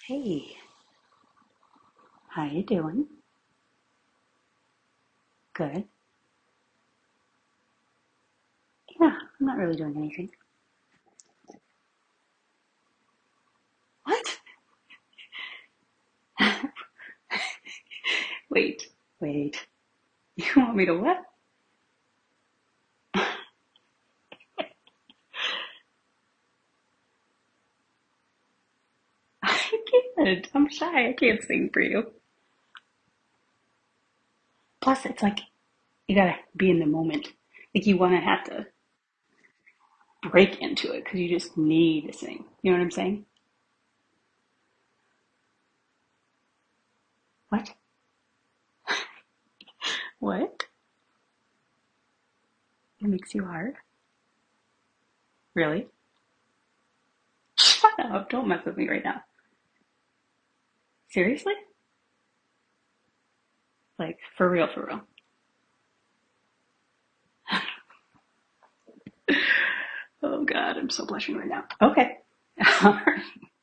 Hey, how you doing? Good. Yeah, I'm not really doing anything. What? Wait, wait. You want me to what? I can't. I'm shy. I can't sing for you. Plus, it's like you gotta be in the moment. Like you wanna have to break into it because you just need to sing. You know what I'm saying? What? What? It makes you hard? Really? Shut up. Don't mess with me right now. Seriously? Like, for real, for real. Oh God, I'm so blushing right now. Okay. All right.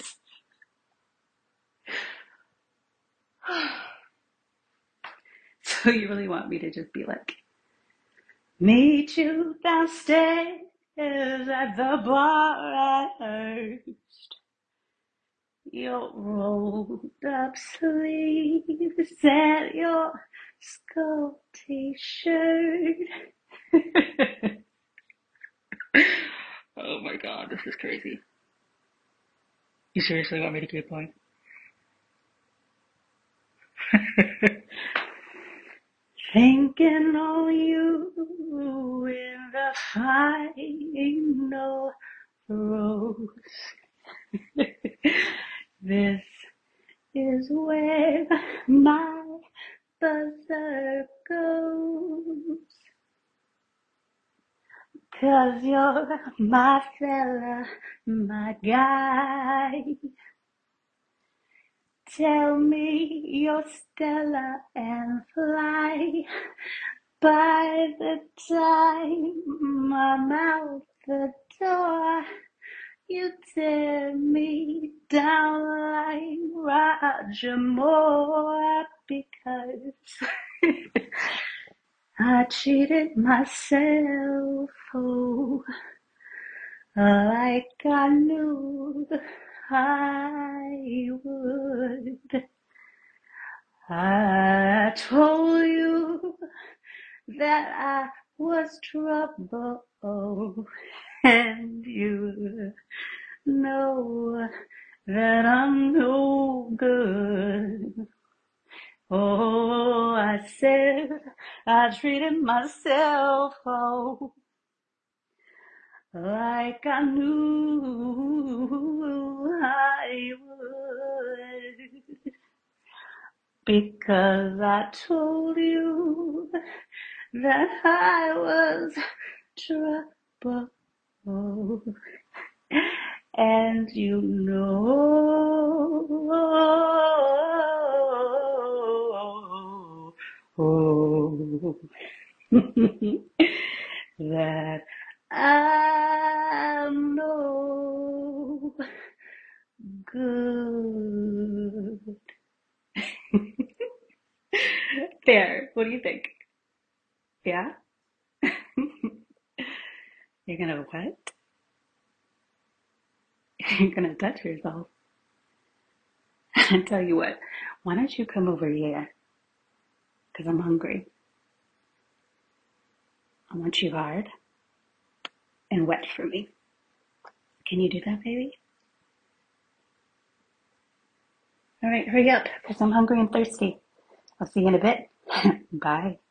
So you really want me to just be like, meet you downstairs at the bar at Hearst. Your rolled up sleeves and your skull t-shirt. Oh my God, this is crazy. You seriously want me to keep going? Thinking on you in the final rose. This is where my buzzer goes. 'Cause you're my fella, my guy. Tell me you're Stella and fly. By the time I'm out the door, you tear me down like Roger Moore because I cheated myself, oh, like I knew I would. I told you that I was trouble, and you know that I'm no good. Oh, I said I treated myself, oh, like I knew I would. Because I told you that I was trouble, and you know that I'm no good. There, what do you think? Yeah? You're gonna what? You're gonna touch yourself. I tell you what, why don't you come over here? Because I'm hungry. I want you hard and wet for me. Can you do that, baby? All right, hurry up, because I'm hungry and thirsty. I'll see you in a bit. Bye.